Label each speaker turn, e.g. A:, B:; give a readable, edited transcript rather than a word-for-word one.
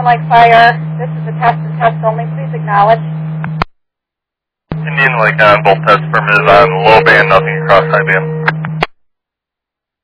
A: like fire. This is a test and test only. Please acknowledge.
B: Indian Lake on both tests affirmative on low band, nothing across high band.